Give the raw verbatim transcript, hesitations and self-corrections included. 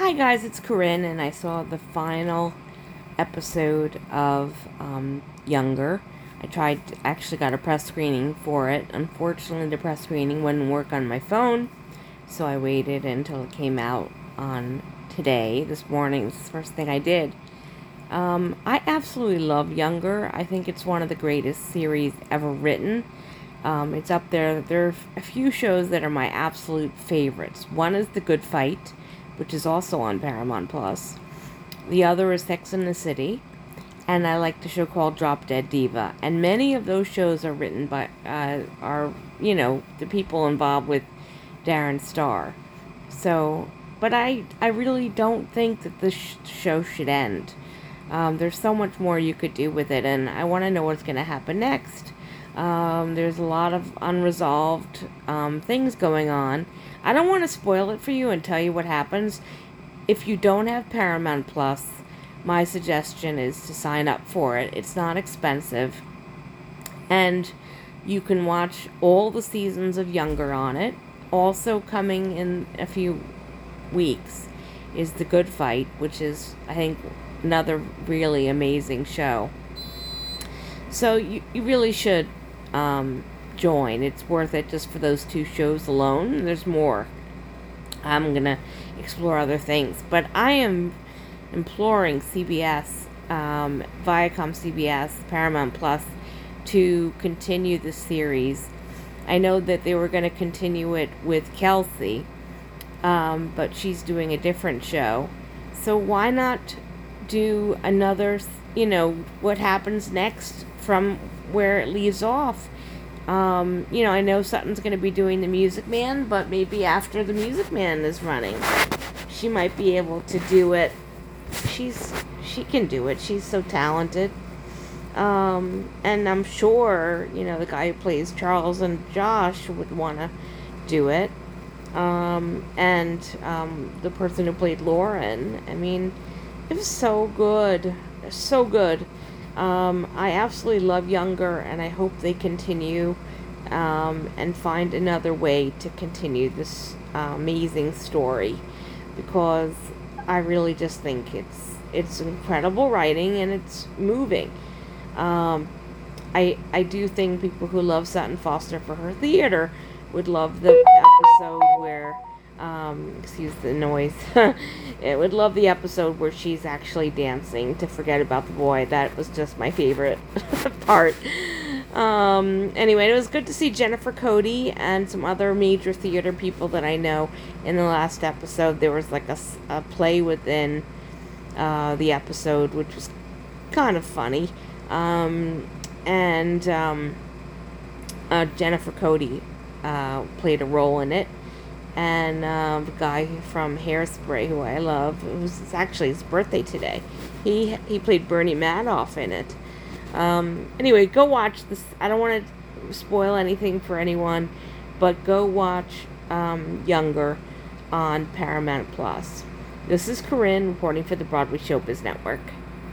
Hi guys, it's Corinne, and I saw the final episode of um, Younger. I tried, to, actually got a press screening for it. Unfortunately, the press screening wouldn't work on my phone, so I waited until it came out on today, this morning. This is the first thing I did. Um, I absolutely love Younger. I think it's one of the greatest series ever written. Um, it's up there. There are a few shows that are my absolute favorites. One is The Good Fight, which is also on Paramount Plus. The other is Sex and the City, and I like the show called Drop Dead Diva. And many of those shows are written by, uh, are, you know, the people involved with Darren Star. So, but I, I really don't think that this sh- show should end. Um, there's so much more you could do with it, and I want to know what's going to happen next. Um, there's a lot of unresolved um, things going on. I don't want to spoil it for you and tell you what happens. If you don't have Paramount Plus, my suggestion is to sign up for it. It's not expensive. And you can watch all the seasons of Younger on it. Also coming in a few weeks is The Good Fight, which is, I think, another really amazing show. So you, you really should um, join. It's worth it just for those two shows alone. There's more. I'm going to explore other things. But I am imploring C B S, um, Viacom C B S, Paramount Plus, to continue the series. I know that they were going to continue it with Kelsey, um, but she's doing a different show. So why not do another, you know, what happens next from where it leaves off? Um, you know, I know Sutton's going to be doing The Music Man, but maybe after The Music Man is running, she might be able to do it. She's, she can do it. She's so talented. Um, and I'm sure, you know, the guy who plays Charles and Josh would want to do it. Um, and, um, the person who played Lauren, I mean, it was so good. So good. Um, I absolutely love Younger, and I hope they continue um, and find another way to continue this uh, amazing story, because I really just think it's it's incredible writing and it's moving. Um, I I do think people who love Sutton Foster for her theater would love the episode where. Um, excuse the noise. It would love the episode where she's actually dancing to forget about the boy. That was just my favorite part. Um, anyway, it was good to see Jennifer Cody and some other major theater people that I know in the last episode. There was like a, a play within uh, the episode, which was kind of funny. Um, and um, uh, Jennifer Cody uh, played a role in it. And uh, the guy from Hairspray, who I love, it was it's actually his birthday today. He he played Bernie Madoff in it. Um, anyway, go watch this. I don't want to spoil anything for anyone, but go watch um, Younger on Paramount Plus. This is Corinne reporting for the Broadway Showbiz Network.